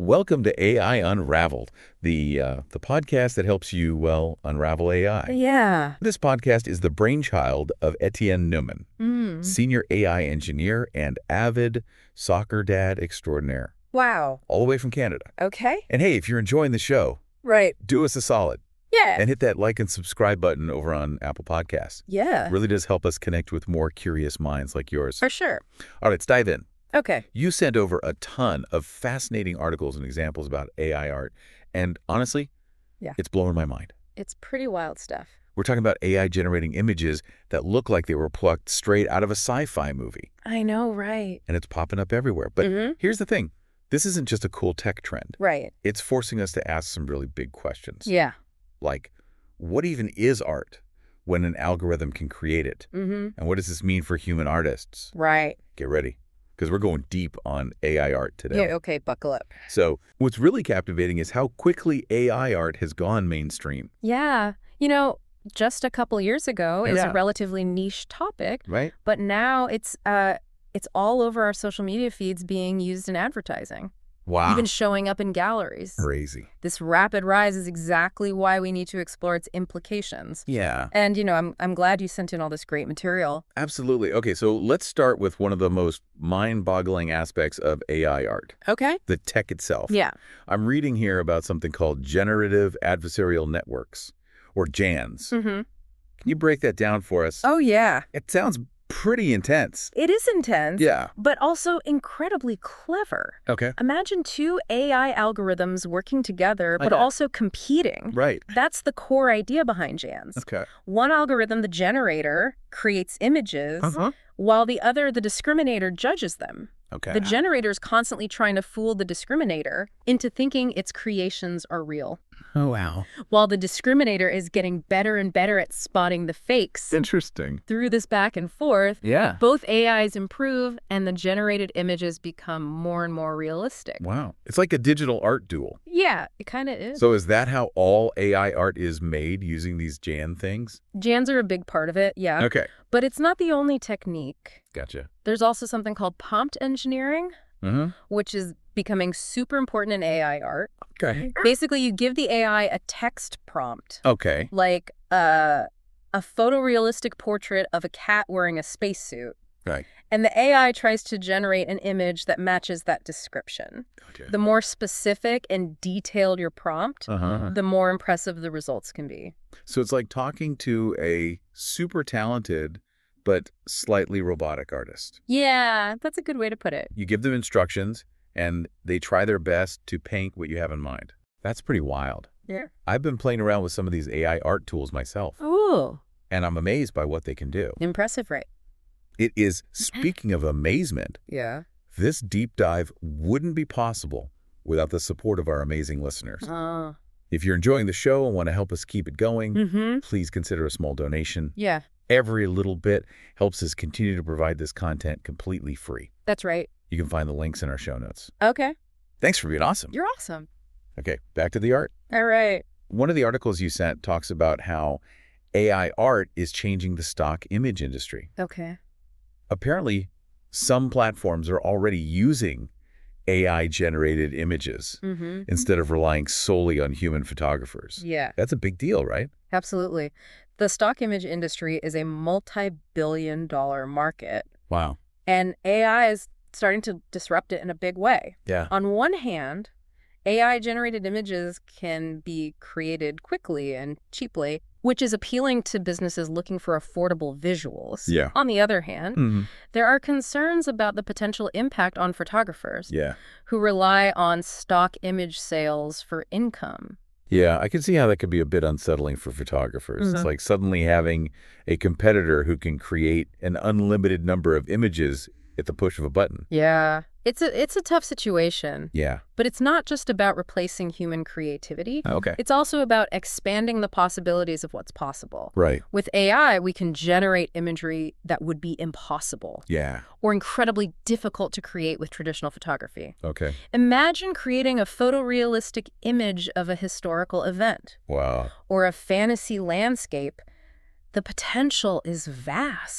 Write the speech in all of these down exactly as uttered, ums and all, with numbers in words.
Welcome to A I Unraveled, the uh, the podcast that helps you, well, unravel A I. Yeah. This podcast is the brainchild of Etienne Neumann, Mm. senior A I engineer and avid soccer dad extraordinaire, Wow. all the way from Canada. Okay. And hey, if you're enjoying the show, Right. do us a solid Yeah. and hit that like and subscribe button over on Apple Podcasts. Yeah. It really does help us connect with more curious minds like yours. For sure. All right, let's dive in. Okay. You sent over a ton of fascinating articles and examples about A I art, and honestly, Yeah. it's blowing my mind. It's pretty wild stuff. We're talking about A I generating images that look like they were plucked straight out of a sci-fi movie, I know, right. and it's popping up everywhere. But Mm-hmm. here's the thing. This isn't just a cool tech trend. Right. It's forcing us to ask some really big questions. Yeah. Like, what even is art when an algorithm can create it? Mm-hmm. And what does this mean for human artists? Right. Get ready, because we're going deep on A I art today. Yeah, okay, buckle up. So what's really captivating is how quickly A I art has gone mainstream, Yeah. You know, just a couple years ago, it was Yeah. a relatively niche topic, right? but now it's uh it's all over our social media feeds being used in advertising, Wow. even showing up in galleries. Crazy. This rapid rise is exactly why we need to explore its implications. Yeah, And, you know, I'm I'm glad you sent in all this great material. absolutely. Okay, so let's start with one of the most mind-boggling aspects of A I art, Okay. the tech itself. Yeah. I'm reading here about something called generative adversarial networks, or GANs. Mm-hmm. Can you break that down for us? Oh, yeah. It sounds pretty intense. It is intense, Yeah. but also incredibly clever. Okay. Imagine two A I algorithms working together, but Okay. also competing. Right. That's the core idea behind GANs. Okay. One algorithm, the generator, creates images, Uh-huh. while the other, the discriminator, judges them. Okay. The generator is constantly trying to fool the discriminator into thinking its creations are real, Oh, wow. while the discriminator is getting better and better at spotting the fakes. Interesting. Through this back and forth, Yeah. both A Is improve and the generated images become more and more realistic. Wow. It's like a digital art duel. Yeah, it kind of is. So is that how all A I art is made, using these GAN things? GANs are a big part of it, yeah. Okay. But it's not the only technique. Gotcha. There's also something called prompt engineering, Uh-huh. which is becoming super important in A I art. Okay. Basically, you give the A I a text prompt, Okay. like uh, a photorealistic portrait of a cat wearing a spacesuit. Right. And the A I tries to generate an image that matches that description. Gotcha. The more specific and detailed your prompt, Uh-huh. the more impressive the results can be. So it's like talking to a super talented but slightly robotic artist. Yeah, that's a good way to put it. You give them instructions, and they try their best to paint what you have in mind. That's pretty wild. Yeah. I've been playing around with some of these A I art tools myself, Ooh, and I'm amazed by what they can do. impressive, right? It is, speaking of amazement, Yeah. this deep dive wouldn't be possible without the support of our amazing listeners. Uh, If you're enjoying the show and want to help us keep it going, mm-hmm. please consider a small donation. Yeah, Every little bit helps us continue to provide this content completely free. that's right. You can find the links in our show notes. Okay, Thanks for being awesome. you're awesome. Okay, back to the art. All right. One of the articles you sent talks about how A I art is changing the stock image industry. Okay. Apparently, some platforms are already using A I-generated images Mm-hmm. instead of relying solely on human photographers. Yeah, That's a big deal, right? absolutely. The stock image industry is a multi-billion dollar market, Wow. and A I is starting to disrupt it in a big way. Yeah. On one hand, A I-generated images can be created quickly and cheaply, which is appealing to businesses looking for affordable visuals. Yeah. On the other hand, Mm-hmm. there are concerns about the potential impact on photographers Yeah. who rely on stock image sales for income. Yeah, I can see how that could be a bit unsettling for photographers. It's Mhm. like suddenly having a competitor who can create an unlimited number of images at the push of a button. Yeah. It's a it's a tough situation, Yeah. but it's not just about replacing human creativity. Okay. It's also about expanding the possibilities of what's possible. Right. With A I, we can generate imagery that would be impossible Yeah. or incredibly difficult to create with traditional photography. Okay. Imagine creating a photorealistic image of a historical event Wow. or a fantasy landscape. The potential is vast.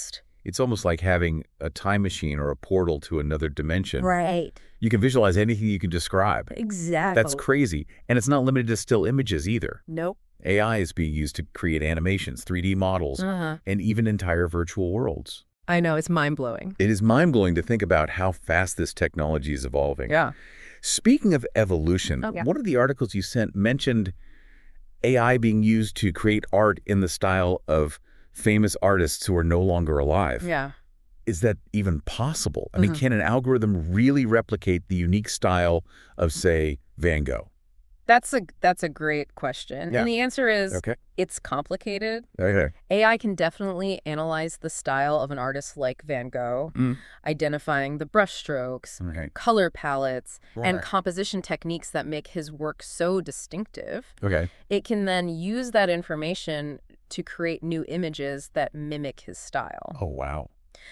It's almost like having a time machine or a portal to another dimension. Right. You can visualize anything you can describe. Exactly. That's crazy. And it's not limited to still images either. Nope. A I is being used to create animations, three D models, Uh-huh. and even entire virtual worlds. I know, it's mind-blowing. It is mind-blowing to think about how fast this technology is evolving. Yeah. Speaking of evolution, Oh, yeah. one of the articles you sent mentioned A I being used to create art in the style of famous artists who are no longer alive. Yeah. Is that even possible? I mean, Mhm. can an algorithm really replicate the unique style of, say, Van Gogh? That's a that's a great question. Yeah. And the answer is Okay. it's complicated. Okay. A I can definitely analyze the style of an artist like Van Gogh, Mm. identifying the brushstrokes, Okay. color palettes, and Right. composition techniques that make his work so distinctive. Okay. It can then use that information to create new images that mimic his style. Oh, wow.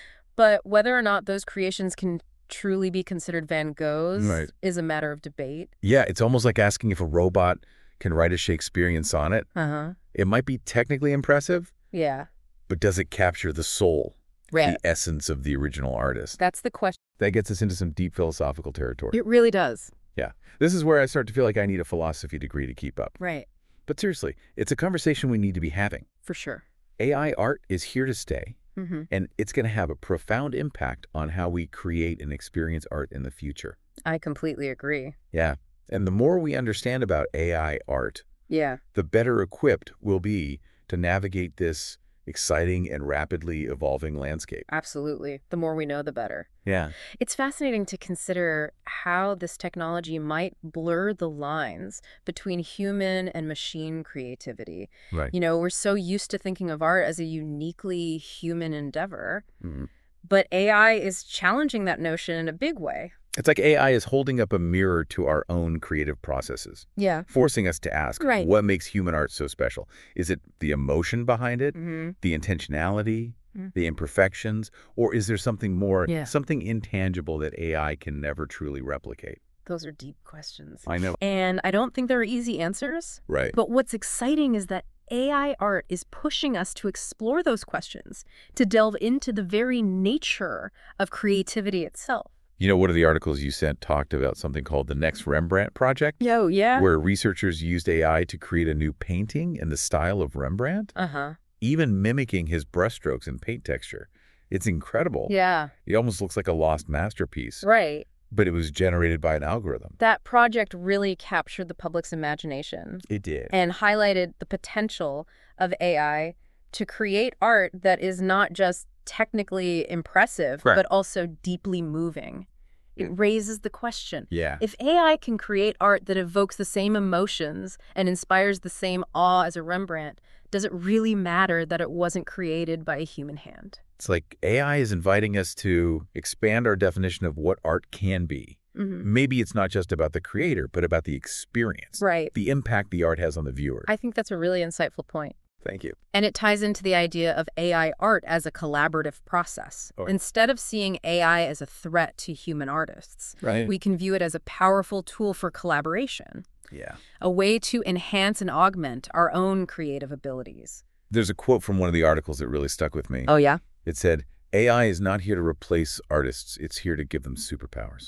But whether or not those creations can truly be considered Van Gogh's Right. is a matter of debate. Yeah, it's almost like asking if a robot can write a Shakespearean sonnet. Uh-huh. It might be technically impressive, Yeah. but does it capture the soul, Right. the essence of the original artist? That's the question. That gets us into some deep philosophical territory. It really does. Yeah. This is where I start to feel like I need a philosophy degree to keep up. Right. But seriously, it's a conversation we need to be having. For sure. A I art is here to stay, Mm-hmm. and it's going to have a profound impact on how we create and experience art in the future. I completely agree. Yeah. And the more we understand about A I art, Yeah. the better equipped we'll be to navigate this exciting and rapidly evolving landscape. Absolutely. The more we know, the better. Yeah. It's fascinating to consider how this technology might blur the lines between human and machine creativity. Right. You know, we're so used to thinking of art as a uniquely human endeavor, Mhm. but A I is challenging that notion in a big way. It's like A I is holding up a mirror to our own creative processes, Yeah. forcing us to ask, Right. what makes human art so special? Is it the emotion behind it, Mm-hmm. the intentionality, Mm. the imperfections, or is there something more, Yeah. something intangible that A I can never truly replicate? Those are deep questions. I know. And I don't think there are easy answers. Right. But what's exciting is that A I art is pushing us to explore those questions, to delve into the very nature of creativity itself. You know, one of the articles you sent talked about something called the Next Rembrandt Project, Yo, yeah. where researchers used A I to create a new painting in the style of Rembrandt, Uh-huh. even mimicking his brushstrokes and paint texture. It's incredible. Yeah, It almost looks like a lost masterpiece, right. but it was generated by an algorithm. That project really captured the public's imagination It did. and highlighted the potential of A I to create art that is not just technically impressive, Right. but also deeply moving. It raises the question. Yeah. If A I can create art that evokes the same emotions and inspires the same awe as a Rembrandt, does it really matter that it wasn't created by a human hand? It's like A I is inviting us to expand our definition of what art can be. Mm-hmm. Maybe it's not just about the creator, but about the experience, Right. the impact the art has on the viewer. I think that's a really insightful point. Thank you. And it ties into the idea of A I art as a collaborative process. Okay. Instead of seeing A I as a threat to human artists, Right. we can view it as a powerful tool for collaboration, Yeah. a way to enhance and augment our own creative abilities. There's a quote from one of the articles that really stuck with me. Oh, yeah? It said, A I is not here to replace artists. It's here to give them superpowers.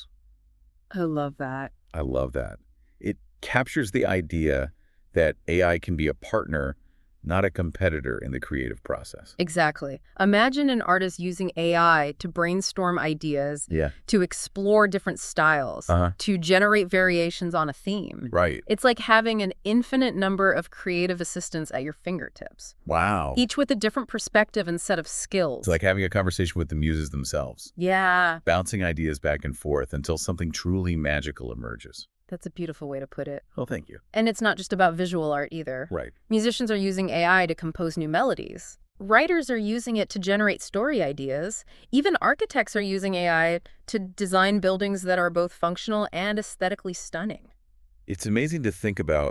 I love that. I love that. It captures the idea that A I can be a partner, not a competitor in the creative process. Exactly. Imagine an artist using A I to brainstorm ideas, Yeah. to explore different styles, Uh-huh. to generate variations on a theme. Right. It's like having an infinite number of creative assistants at your fingertips, Wow. each with a different perspective and set of skills. It's like having a conversation with the muses themselves, Yeah, bouncing ideas back and forth until something truly magical emerges. that's a beautiful way to put it. Oh, thank you. And it's not just about visual art either. Right. Musicians are using A I to compose new melodies. Writers are using it to generate story ideas. Even architects are using A I to design buildings that are both functional and aesthetically stunning. It's amazing to think about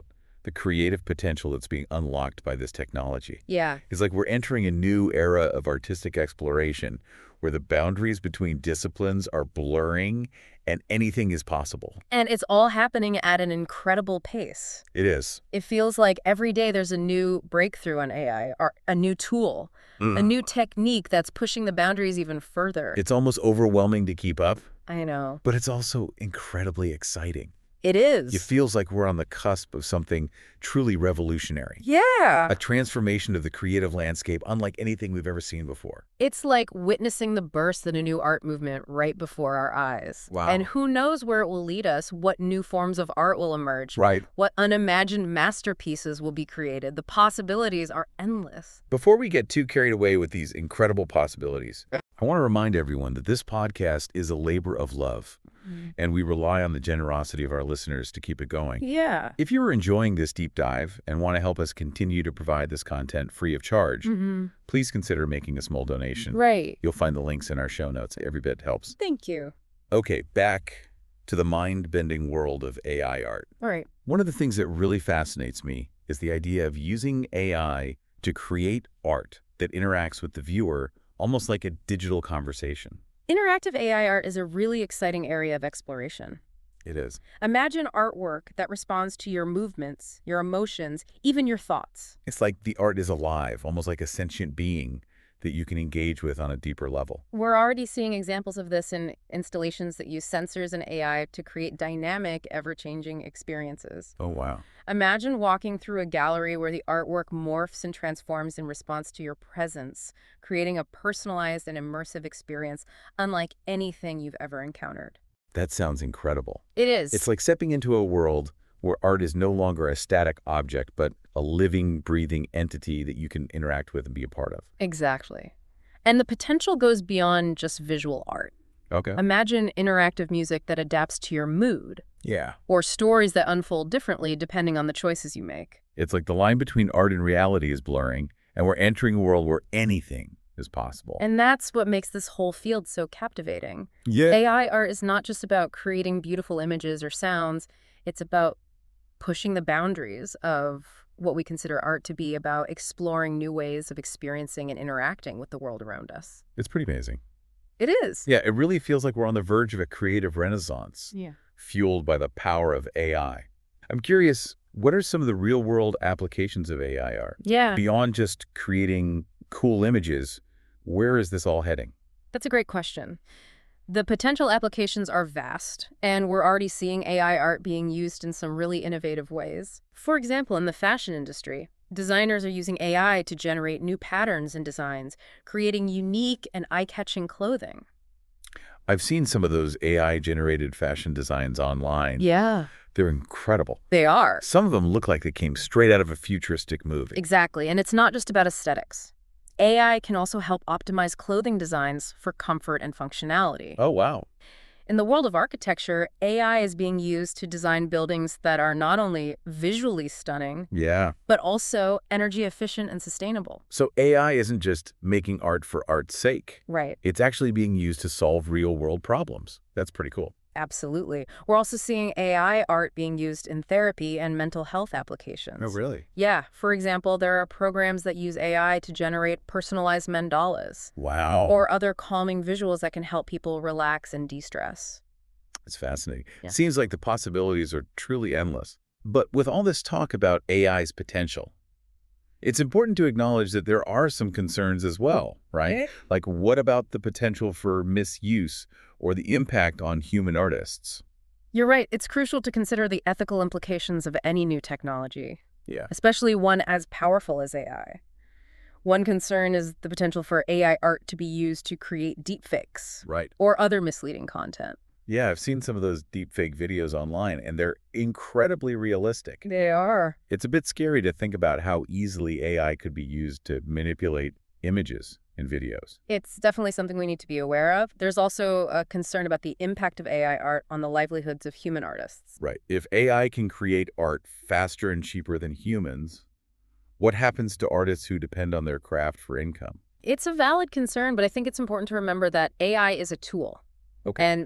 the creative potential that's being unlocked by this technology. Yeah. It's like we're entering a new era of artistic exploration where the boundaries between disciplines are blurring and anything is possible. And it's all happening at an incredible pace. It is. It feels like every day there's a new breakthrough in A I, or a new tool, Mm. a new technique that's pushing the boundaries even further. It's almost overwhelming to keep up, I know. but it's also incredibly exciting. It is. It feels like we're on the cusp of something truly revolutionary. Yeah. A transformation of the creative landscape unlike anything we've ever seen before. It's like witnessing the burst in a new art movement right before our eyes. Wow. And who knows where it will lead us, what new forms of art will emerge, Right. what unimagined masterpieces will be created. The possibilities are endless. Before we get too carried away with these incredible possibilities, I want to remind everyone that this podcast is a labor of love, and we rely on the generosity of our listeners to keep it going. Yeah. If you're enjoying this deep dive and want to help us continue to provide this content free of charge, Mm-hmm. please consider making a small donation. Right. You'll find the links in our show notes. Every bit helps. Thank you. Okay, back to the mind-bending world of A I art. All right. One of the things that really fascinates me is the idea of using A I to create art that interacts with the viewer almost like a digital conversation. Interactive A I art is a really exciting area of exploration. It is. Imagine artwork that responds to your movements, your emotions, even your thoughts. It's like the art is alive, almost like a sentient being that you can engage with on a deeper level. We're already seeing examples of this in installations that use sensors and A I to create dynamic, ever-changing experiences. Oh, wow. Imagine walking through a gallery where the artwork morphs and transforms in response to your presence, creating a personalized and immersive experience unlike anything you've ever encountered. That sounds incredible. It is. It's like stepping into a world where art is no longer a static object, but a living, breathing entity that you can interact with and be a part of. Exactly. And the potential goes beyond just visual art. Okay. Imagine interactive music that adapts to your mood, Yeah. or stories that unfold differently depending on the choices you make. It's like the line between art and reality is blurring, and we're entering a world where anything is possible. And that's what makes this whole field so captivating. yeah. A I art is not just about creating beautiful images or sounds. It's about pushing the boundaries of what we consider art to be, about exploring new ways of experiencing and interacting with the world around us. It's pretty amazing. It is. Yeah, it really feels like we're on the verge of a creative renaissance, Yeah. fueled by the power of A I. I'm curious, what are some of the real-world applications of A I art? Yeah. Beyond just creating cool images, where is this all heading? That's a great question. The potential applications are vast, and we're already seeing A I art being used in some really innovative ways. For example, in the fashion industry, designers are using A I to generate new patterns and designs, creating unique and eye-catching clothing. I've seen some of those A I-generated fashion designs online. Yeah. They're incredible. They are. Some of them look like they came straight out of a futuristic movie. Exactly, and it's not just about aesthetics. A I can also help optimize clothing designs for comfort and functionality. Oh, wow. In the world of architecture, A I is being used to design buildings that are not only visually stunning, Yeah. but also energy efficient and sustainable. So A I isn't just making art for art's sake. Right. It's actually being used to solve real-world problems. That's pretty cool. Absolutely. We're also seeing A I art being used in therapy and mental health applications. Oh, really? Yeah. For example, there are programs that use A I to generate personalized mandalas Wow. or other calming visuals that can help people relax and de-stress. It's fascinating. Yeah. Seems like the possibilities are truly endless. But with all this talk about A I's potential, it's important to acknowledge that there are some concerns as well, right? Like, what about the potential for misuse or the impact on human artists? You're right. It's crucial to consider the ethical implications of any new technology, Yeah. especially one as powerful as A I. One concern is the potential for A I art to be used to create deepfakes Right. or other misleading content. Yeah, I've seen some of those deepfake videos online, and they're incredibly realistic. They are. It's a bit scary to think about how easily A I could be used to manipulate images in videos. It's definitely something we need to be aware of. There's also a concern about the impact of A I art on the livelihoods of human artists. Right. If A I can create art faster and cheaper than humans, what happens to artists who depend on their craft for income? It's a valid concern, but I think it's important to remember that A I is a tool. Okay. And like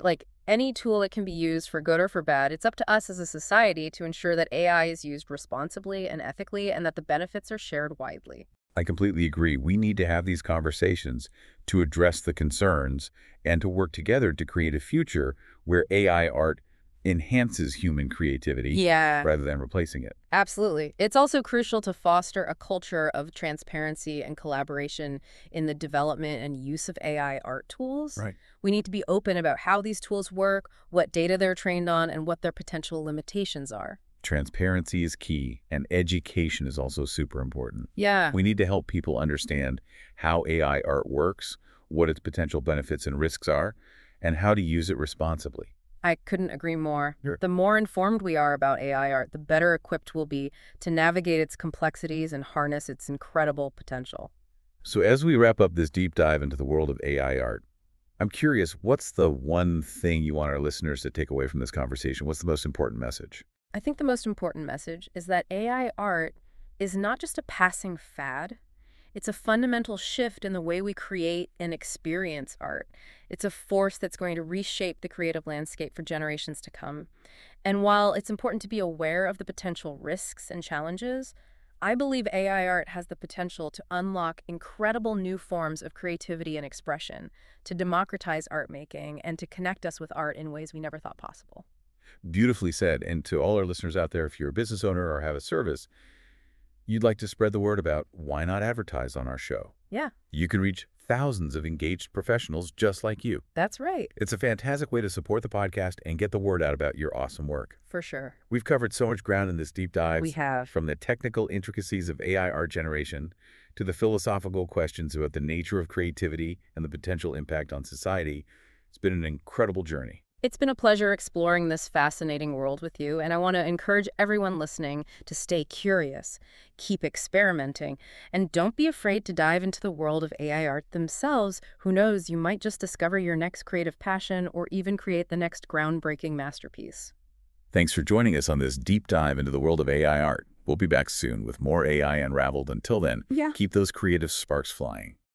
Any tool that can be used for good or for bad, it's up to us as a society to ensure that A I is used responsibly and ethically and that the benefits are shared widely. I completely agree. We need to have these conversations to address the concerns and to work together to create a future where A I art enhances human creativity Yeah, rather than replacing it. absolutely. It's also crucial to foster a culture of transparency and collaboration in the development and use of A I art tools. Right. We need to be open about how these tools work, what data they're trained on, and what their potential limitations are. Transparency is key, and education is also super important. Yeah. We need to help people understand how A I art works, what its potential benefits and risks are, and how to use it responsibly. I couldn't agree more. Sure. The more informed we are about A I art, the better equipped we'll be to navigate its complexities and harness its incredible potential. So as we wrap up this deep dive into the world of A I art, I'm curious, what's the one thing you want our listeners to take away from this conversation? What's the most important message? I think the most important message is that A I art is not just a passing fad. It's a fundamental shift in the way we create and experience art. It's a force that's going to reshape the creative landscape for generations to come. And while it's important to be aware of the potential risks and challenges, I believe A I art has the potential to unlock incredible new forms of creativity and expression, to democratize art making, and to connect us with art in ways we never thought possible. Beautifully said. And to all our listeners out there, if you're a business owner or have a service you'd like to spread the word about, why not advertise on our show? Yeah, You can reach thousands of engaged professionals just like you. that's right, It's a fantastic way to support the podcast and get the word out about your awesome work. for sure. We've covered so much ground in this deep dive. We have. From the technical intricacies of A I art generation to the philosophical questions about the nature of creativity and the potential impact on society. It's been an incredible journey. It's been a pleasure exploring this fascinating world with you, and I want to encourage everyone listening to stay curious, keep experimenting, and don't be afraid to dive into the world of A I art themselves. Who knows, you might just discover your next creative passion or even create the next groundbreaking masterpiece. Thanks for joining us on this deep dive into the world of A I art. We'll be back soon with more A I Unraveled. Until then, Yeah. keep those creative sparks flying.